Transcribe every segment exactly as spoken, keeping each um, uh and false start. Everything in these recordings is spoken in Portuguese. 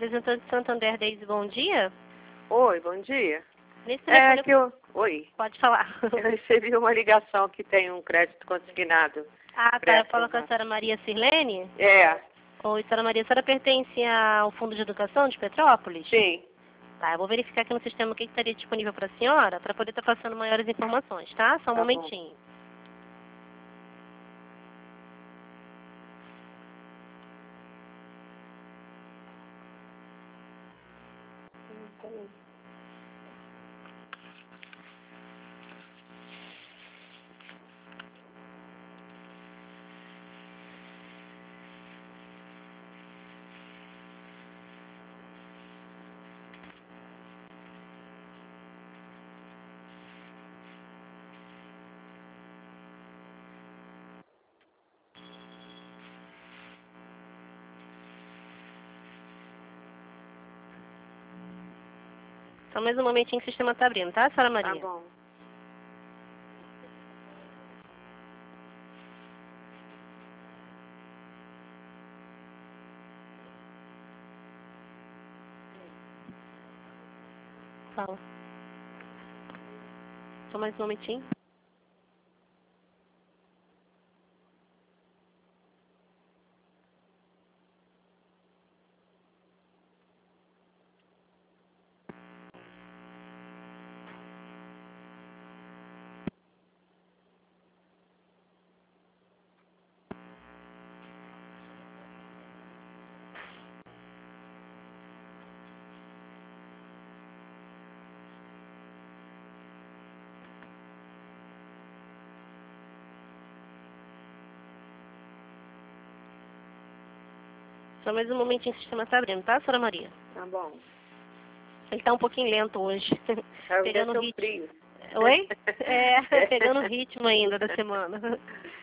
Representante de Santander, Deise, bom dia. Oi, bom dia. Nesse telefone... É que eu... Oi. Pode falar. Eu recebi uma ligação que tem um crédito consignado. Ah, tá. Eu falo com a senhora Maria Sirlene? É. Oi, senhora Maria. A senhora pertence ao Fundo de Educação de Petrópolis? Sim. Tá, eu vou verificar aqui no sistema o que que estaria disponível para a senhora, para poder estar passando maiores informações, tá? Só um Tá momentinho. Bom. Só mais um momentinho que o sistema está abrindo, tá, senhora Maria? Tá bom. Fala. Só mais um momentinho. Só mais um momentinho que o sistema está abrindo, tá, senhora Maria? Tá bom. Ele está um pouquinho lento hoje. É, Pegando o ritmo. frio. Oi? É, pegando o ritmo ainda da semana.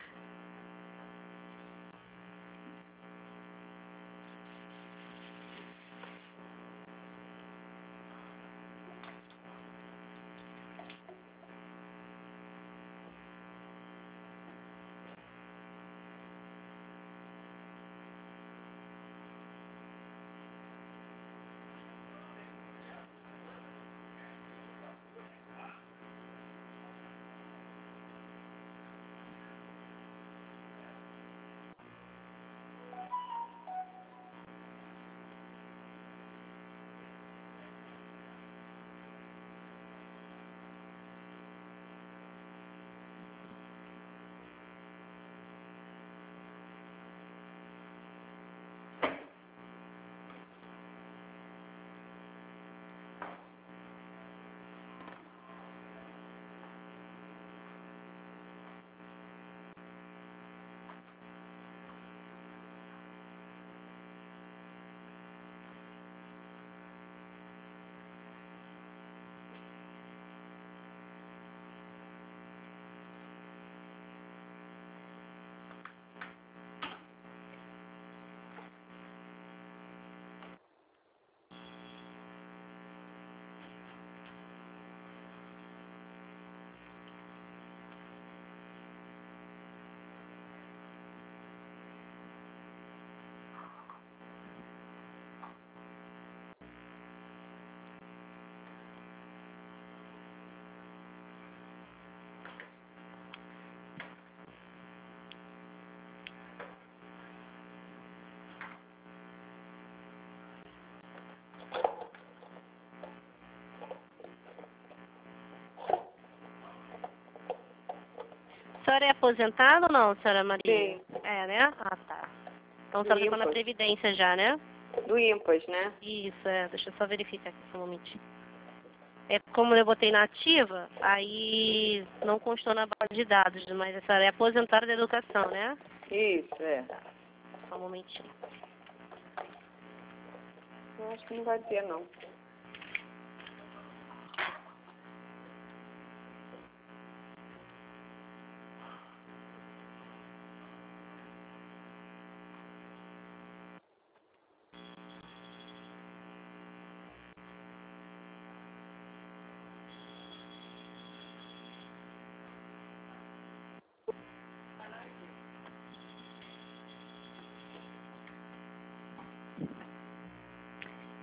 A senhora é aposentada ou não, senhora Maria? Sim. É, né? Ah, tá. Então a Do senhora está na IMPAS. Previdência já, né? Do IMPAS, né? Isso, é. Deixa eu só verificar aqui só um momentinho. É, como eu botei na ativa, aí não constou na base de dados, mas a senhora é aposentada da educação, né? Isso, é. Só um momentinho. Eu acho que não vai ter, não.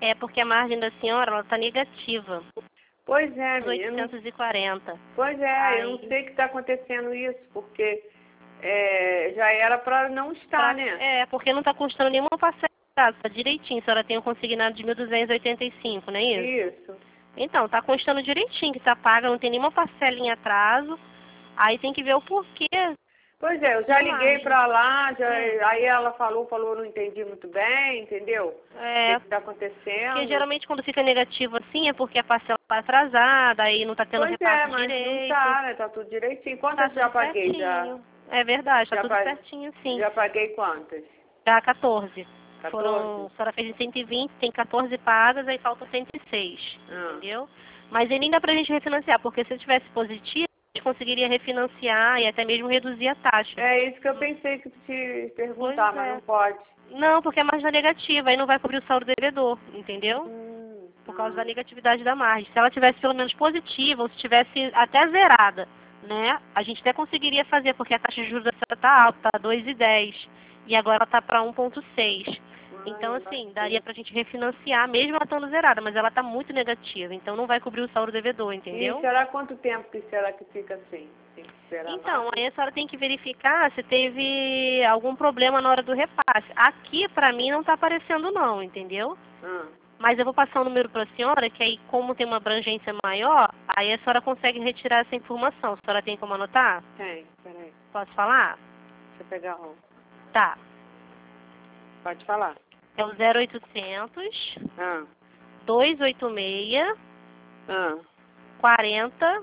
É porque a margem da senhora, ela tá negativa. Pois é, menina. oitocentos e quarenta. Pois é, Aí... eu não sei o que está acontecendo isso, porque é, já era para não estar, pra... né? É, porque não está constando nenhuma parcela, tá direitinho. A senhora tem um consignado de mil duzentos e oitenta e cinco, não é isso? Isso. Então, tá constando direitinho que tá paga, não tem nenhuma parcela em atraso. Aí tem que ver o porquê. Pois é, eu já liguei para lá, já, aí ela falou, falou, não entendi muito bem, entendeu? É, o que está acontecendo. Porque geralmente quando fica negativo assim é porque a parcela está atrasada, aí não está tendo Pois repasse é, mas direito. não tá, né? Tá tudo direitinho. Quantas Tá eu já tudo paguei? Já, certinho. É verdade, tá já tudo pa- certinho sim. já paguei quantas? Já quatorze. quatorze? Foram, a senhora fez em cento e vinte, tem quatorze pagas, aí faltam cento e seis, Ah. entendeu? Mas ele ainda dá pra gente refinanciar, porque se tivesse positivo, a gente conseguiria refinanciar e até mesmo reduzir a taxa. É isso que eu pensei que te perguntar, Pois mas é. não pode. Não, porque a margem é negativa, aí não vai cobrir o saldo devedor, entendeu? Hum, Por causa ah. da negatividade da margem. Se ela tivesse pelo menos positiva, ou se tivesse até zerada, né? A gente até conseguiria fazer, porque a taxa de juros da senhora está alta, está dois vírgula dez. E agora ela está para um vírgula seis. Então, Ai, assim, eu daria pra gente refinanciar, mesmo ela estando zerada, mas ela está muito negativa, então não vai cobrir o saldo devedor, entendeu? E será quanto tempo que será que fica assim? Tem que esperar Então, mais? aí a senhora tem que verificar se teve algum problema na hora do repasse. Aqui, pra mim, não tá aparecendo não, entendeu? Ah. Mas eu vou passar o número para a senhora, que aí, como tem uma abrangência maior, aí a senhora consegue retirar essa informação. A senhora tem como anotar? Tem, peraí. Posso falar? Deixa eu pegar um. Tá. Pode falar. É o zero oitocentos, Ah. duzentos e oitenta e seis, Ah. quarenta,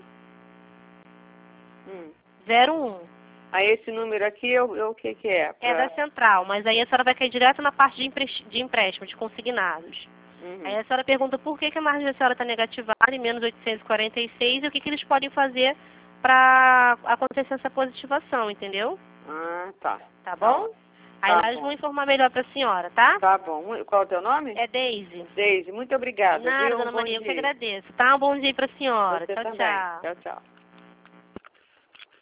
Hum. zero um. Aí esse número aqui, eu, eu, o que que é? É Pra... da central, mas aí a senhora vai cair direto na parte de, empre... de empréstimo, de consignados. Uhum. Aí a senhora pergunta por que, que a margem da senhora está negativada em menos oitocentos e quarenta e seis e o que, que eles podem fazer para acontecer essa positivação, entendeu? Ah, tá. Tá bom? Aí Tá lá bom. eles vão informar melhor para a senhora, tá? Tá bom. Qual é o teu nome? É Deise. Deise, muito obrigada. Nada, viu? Um dona bom Maria, eu que dia. agradeço. Tá? Um bom dia para a senhora. Você Tchau, também. tchau. Tchau, tchau.